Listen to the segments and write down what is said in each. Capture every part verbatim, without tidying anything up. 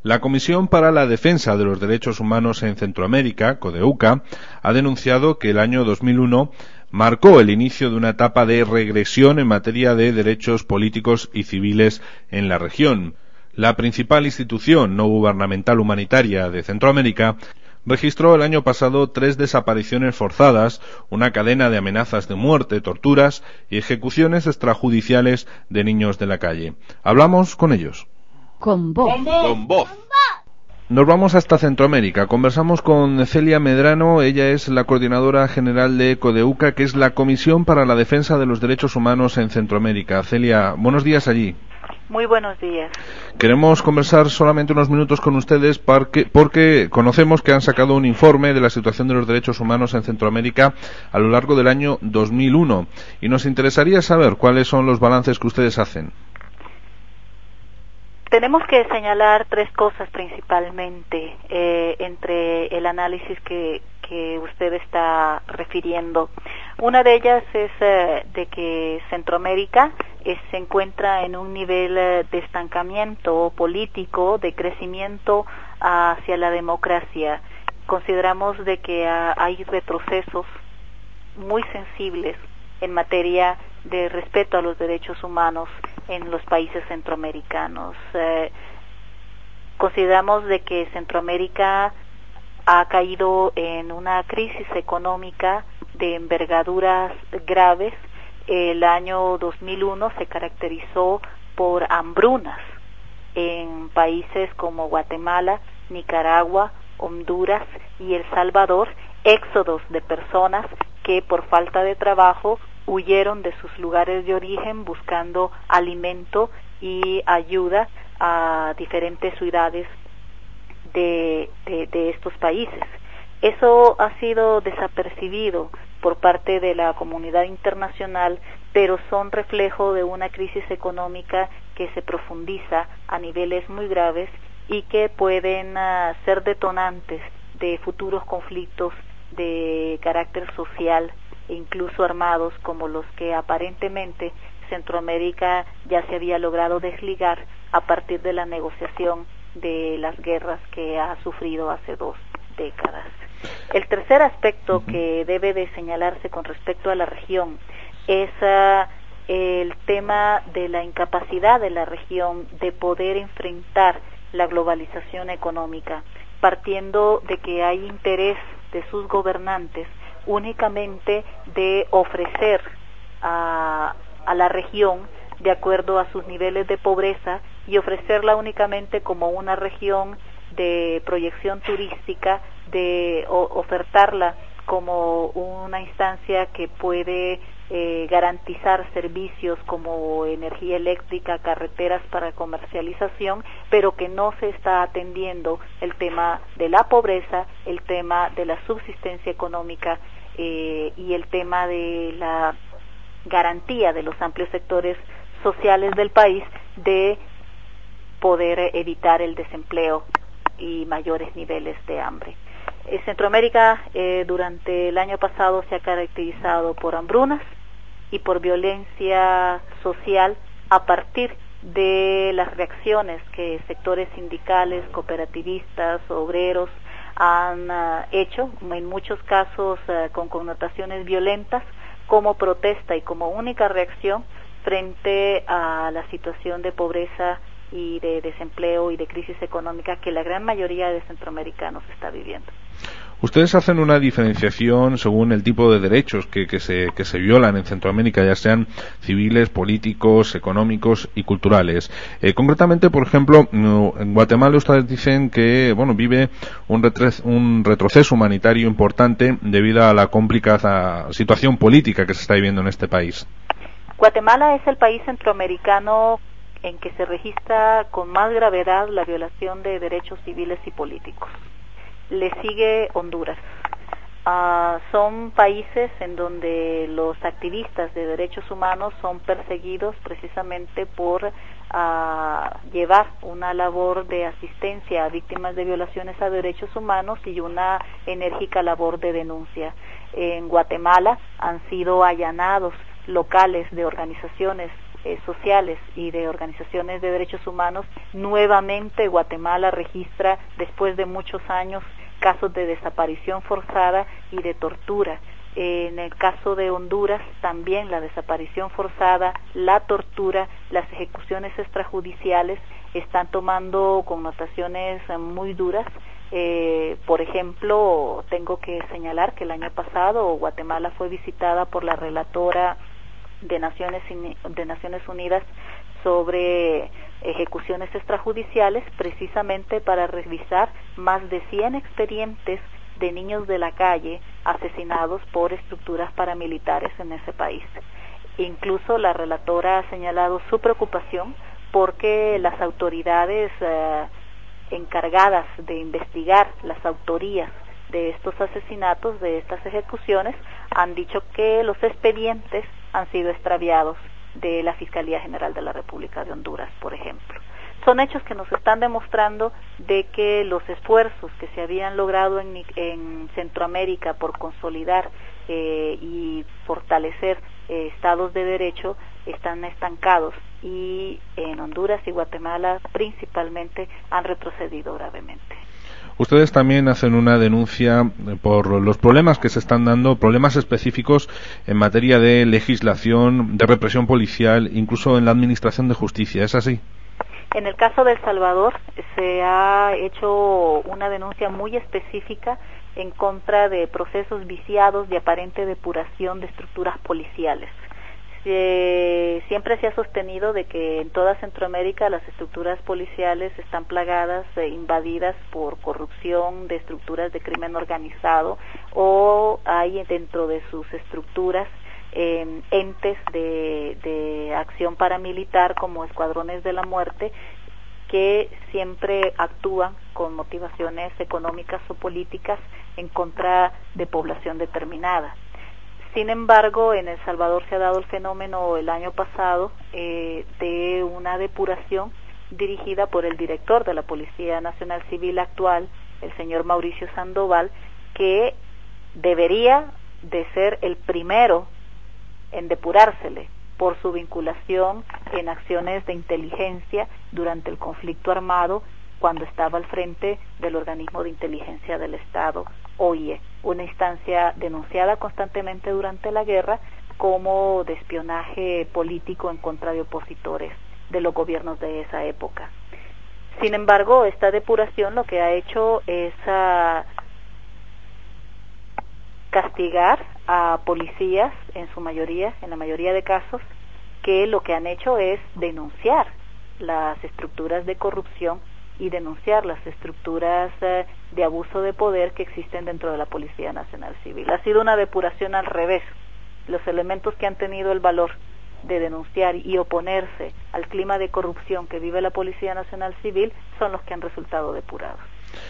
La Comisión para la Defensa de los Derechos Humanos en Centroamérica, CODEUCA, ha denunciado que el año dos mil uno marcó el inicio de una etapa de regresión en materia de derechos políticos y civiles en la región. La principal institución no gubernamental humanitaria de Centroamérica registró el año pasado tres desapariciones forzadas, una cadena de amenazas de muerte, torturas y ejecuciones extrajudiciales de niños de la calle. Hablamos con ellos. Con voz. Con voz. Con voz. Nos vamos hasta Centroamérica. Conversamos con Celia Medrano. Ella es la coordinadora general de CODEUCA, que es la Comisión para la Defensa de los Derechos Humanos en Centroamérica. Celia, buenos días allí. Muy buenos días. Queremos conversar solamente unos minutos con ustedes porque, porque conocemos que han sacado un informe de la situación de los derechos humanos en Centroamérica a lo largo del año dos mil uno y nos interesaría saber cuáles son los balances que ustedes hacen. Tenemos que señalar tres cosas principalmente eh, entre el análisis que, que usted está refiriendo. Una de ellas es eh, de que Centroamérica eh, se encuentra en un nivel eh, de estancamiento político, de crecimiento hacia la democracia. Consideramos de que uh, hay retrocesos muy sensibles en materia de respeto a los derechos humanos en los países centroamericanos. Eh, consideramos de que Centroamérica ha caído en una crisis económica de envergaduras graves. El año dos mil uno se caracterizó por hambrunas en países como Guatemala, Nicaragua, Honduras y El Salvador, éxodos de personas que por falta de trabajo huyeron de sus lugares de origen buscando alimento y ayuda a diferentes ciudades de, de, de estos países. Eso ha sido desapercibido por parte de la comunidad internacional, pero son reflejo de una crisis económica que se profundiza a niveles muy graves y que pueden uh, ser detonantes de futuros conflictos de carácter social e incluso armados, como los que aparentemente Centroamérica ya se había logrado desligar a partir de la negociación de las guerras que ha sufrido hace dos décadas. El tercer aspecto que debe de señalarse con respecto a la región es uh, el tema de la incapacidad de la región de poder enfrentar la globalización económica, partiendo de que hay interés de sus gobernantes únicamente de ofrecer a, a la región de acuerdo a sus niveles de pobreza y ofrecerla únicamente como una región de proyección turística, de o, ofertarla como una instancia que puede eh, garantizar servicios como energía eléctrica, carreteras para comercialización, pero que no se está atendiendo el tema de la pobreza, el tema de la subsistencia económica eh, y el tema de la garantía de los amplios sectores sociales del país de poder evitar el desempleo y mayores niveles de hambre. Eh, Centroamérica eh, durante el año pasado se ha caracterizado por hambrunas y por violencia social a partir de las reacciones que sectores sindicales, cooperativistas, obreros han uh, hecho, en muchos casos uh, con connotaciones violentas, como protesta y como única reacción frente a la situación de pobreza y de desempleo y de crisis económica que la gran mayoría de centroamericanos está viviendo. Ustedes hacen una diferenciación según el tipo de derechos que, que, se, que se violan en Centroamérica, ya sean civiles, políticos, económicos y culturales. Eh, concretamente, por ejemplo, en Guatemala ustedes dicen que bueno vive un, retres, un retroceso humanitario importante debido a la complicada situación política que se está viviendo en este país. Guatemala es el país centroamericano en que se registra con más gravedad la violación de derechos civiles y políticos. Le sigue Honduras. Uh, son países en donde los activistas de derechos humanos son perseguidos precisamente por uh, llevar una labor de asistencia a víctimas de violaciones a derechos humanos y una enérgica labor de denuncia. En Guatemala han sido allanados locales de organizaciones eh, sociales y de organizaciones de derechos humanos, nuevamente Guatemala registra, después de muchos años, casos de desaparición forzada y de tortura. En el caso de Honduras, también la desaparición forzada, la tortura, las ejecuciones extrajudiciales están tomando connotaciones muy duras. Eh, por ejemplo, tengo que señalar que el año pasado Guatemala fue visitada por la relatora de Naciones, de Naciones Unidas sobre ejecuciones extrajudiciales, precisamente para revisar más de cien expedientes de niños de la calle asesinados por estructuras paramilitares en ese país. Incluso la relatora ha señalado su preocupación porque las autoridades eh, encargadas de investigar las autorías de estos asesinatos, de estas ejecuciones, han dicho que los expedientes han sido extraviados de la Fiscalía General de la República de Honduras, por ejemplo. Son hechos que nos están demostrando de que los esfuerzos que se habían logrado en, en Centroamérica por consolidar eh, y fortalecer eh, estados de derecho están estancados, y en Honduras y Guatemala principalmente han retrocedido gravemente. Ustedes también hacen una denuncia por los problemas que se están dando, problemas específicos en materia de legislación, de represión policial, incluso en la administración de justicia, ¿es así? En el caso de El Salvador se ha hecho una denuncia muy específica en contra de procesos viciados de aparente depuración de estructuras policiales. Se, siempre se ha sostenido de que en toda Centroamérica las estructuras policiales están plagadas e invadidas por corrupción de estructuras de crimen organizado, o hay dentro de sus estructuras Eh, entes de, de acción paramilitar como escuadrones de la muerte, que siempre actúan con motivaciones económicas o políticas en contra de población determinada. Sin embargo, en El Salvador se ha dado el fenómeno el año pasado eh, de una depuración dirigida por el director de la Policía Nacional Civil actual, el señor Mauricio Sandoval, que debería de ser el primero en depurársele por su vinculación en acciones de inteligencia durante el conflicto armado, cuando estaba al frente del organismo de inteligencia del Estado, O I E, una instancia denunciada constantemente durante la guerra como de espionaje político en contra de opositores de los gobiernos de esa época. Sin embargo, esta depuración lo que ha hecho es uh, castigar a policías, en su mayoría, en la mayoría de casos, que lo que han hecho es denunciar las estructuras de corrupción y denunciar las estructuras eh, de abuso de poder que existen dentro de la Policía Nacional Civil. Ha sido una depuración al revés. Los elementos que han tenido el valor de denunciar y oponerse al clima de corrupción que vive la Policía Nacional Civil son los que han resultado depurados.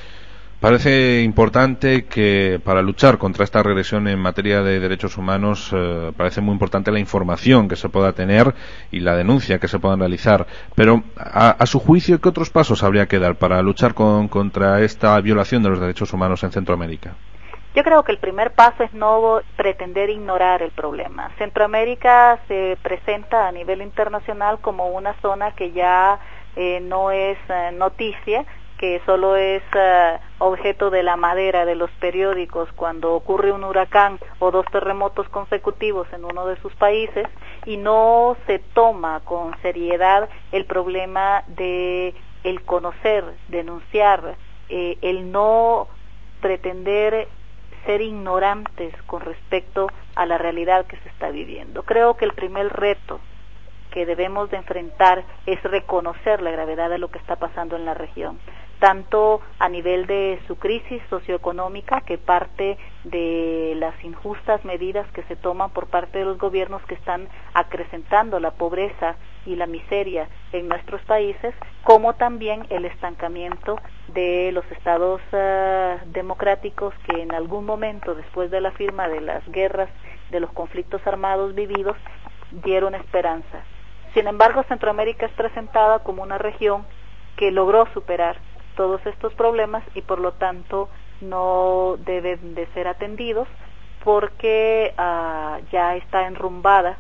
Parece importante que para luchar contra esta regresión en materia de derechos humanos eh, parece muy importante la información que se pueda tener y la denuncia que se puedan realizar. Pero a, a su juicio, ¿qué otros pasos habría que dar para luchar con, contra esta violación de los derechos humanos en Centroamérica? Yo creo que el primer paso es no pretender ignorar el problema. Centroamérica se presenta a nivel internacional como una zona que ya eh, no es eh, noticia, que solo es uh, objeto de la madera de los periódicos cuando ocurre un huracán o dos terremotos consecutivos en uno de sus países, y no se toma con seriedad el problema de el conocer, denunciar, eh, el no pretender ser ignorantes con respecto a la realidad que se está viviendo. Creo que el primer reto que debemos de enfrentar es reconocer la gravedad de lo que está pasando en la región, tanto a nivel de su crisis socioeconómica, que parte de las injustas medidas que se toman por parte de los gobiernos que están acrecentando la pobreza y la miseria en nuestros países, como también el estancamiento de los estados uh, democráticos que en algún momento, después de la firma de las guerras, de los conflictos armados vividos, dieron esperanza. Sin embargo, Centroamérica es presentada como una región que logró superar todos estos problemas y por lo tanto no deben de ser atendidos, porque uh, ya está enrumbada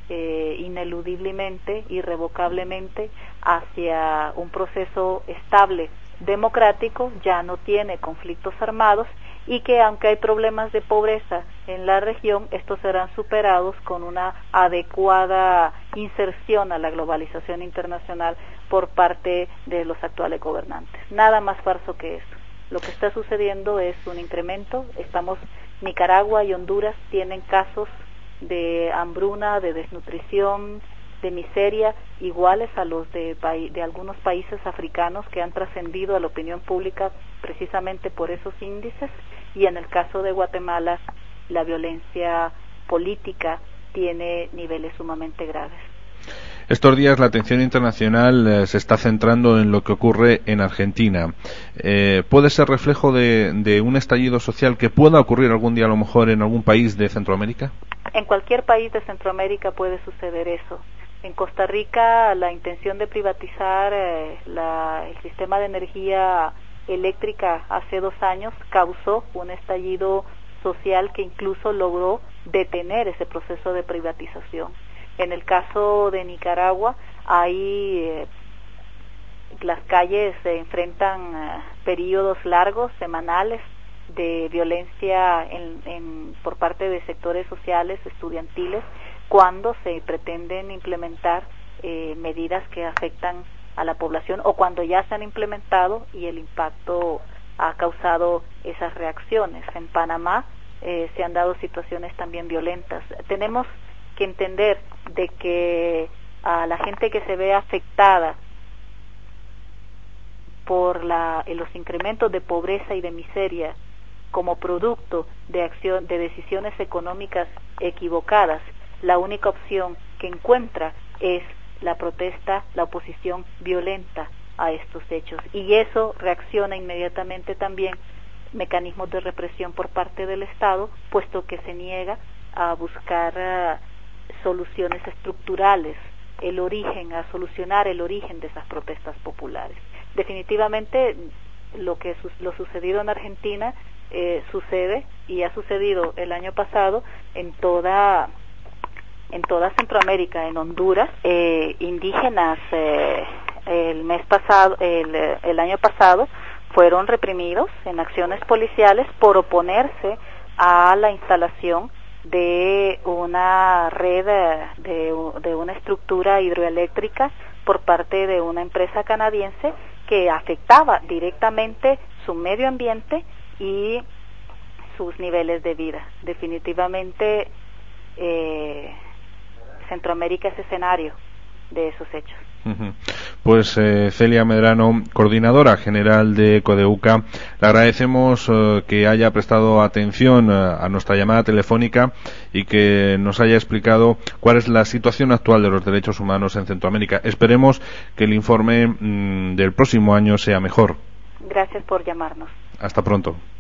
eh, ineludiblemente, irrevocablemente hacia un proceso estable, democrático, ya no tiene conflictos armados, y que aunque hay problemas de pobreza en la región, estos serán superados con una adecuada inserción a la globalización internacional por parte de los actuales gobernantes. Nada más falso que eso. Lo que está sucediendo es un incremento. Estamos, Nicaragua y Honduras tienen casos de hambruna, de desnutrición, de miseria, iguales a los de, de algunos países africanos que han trascendido a la opinión pública precisamente por esos índices, y en el caso de Guatemala la violencia política tiene niveles sumamente graves. Estos días la atención internacional eh, se está centrando en lo que ocurre en Argentina. Eh, ¿Puede ser reflejo de, de un estallido social que pueda ocurrir algún día a lo mejor en algún país de Centroamérica? En cualquier país de Centroamérica puede suceder eso. En Costa Rica la intención de privatizar eh, la, el sistema de energía eléctrica hace dos años causó un estallido social que incluso logró detener ese proceso de privatización. En el caso de Nicaragua, hay eh, las calles se enfrentan eh, periodos largos, semanales, de violencia en, en, por parte de sectores sociales, estudiantiles, cuando se pretenden implementar eh, medidas que afectan a la población, o cuando ya se han implementado y el impacto ha causado esas reacciones. En Panamá eh, se han dado situaciones también violentas. Tenemos que entender de que a la gente que se ve afectada por la, los incrementos de pobreza y de miseria como producto de acción de decisiones económicas equivocadas, la única opción que encuentra es la protesta, la oposición violenta a estos hechos, y eso reacciona inmediatamente también mecanismos de represión por parte del Estado, puesto que se niega a buscar uh, soluciones estructurales, el origen, a solucionar el origen de esas protestas populares. Definitivamente lo que su lo sucedido en Argentina eh, sucede y ha sucedido el año pasado en toda en toda Centroamérica, en Honduras, eh, indígenas eh, el mes pasado, el, el año pasado, fueron reprimidos en acciones policiales por oponerse a la instalación de una red, de, de una estructura hidroeléctrica por parte de una empresa canadiense que afectaba directamente su medio ambiente y sus niveles de vida. Definitivamente eh, Centroamérica es escenario de esos hechos. Uh-huh. Pues eh, Celia Medrano, coordinadora general de CODEUCA, le agradecemos eh, que haya prestado atención eh, a nuestra llamada telefónica y que nos haya explicado cuál es la situación actual de los derechos humanos en Centroamérica. Esperemos que el informe mmm, del próximo año sea mejor. Gracias por llamarnos. Hasta pronto.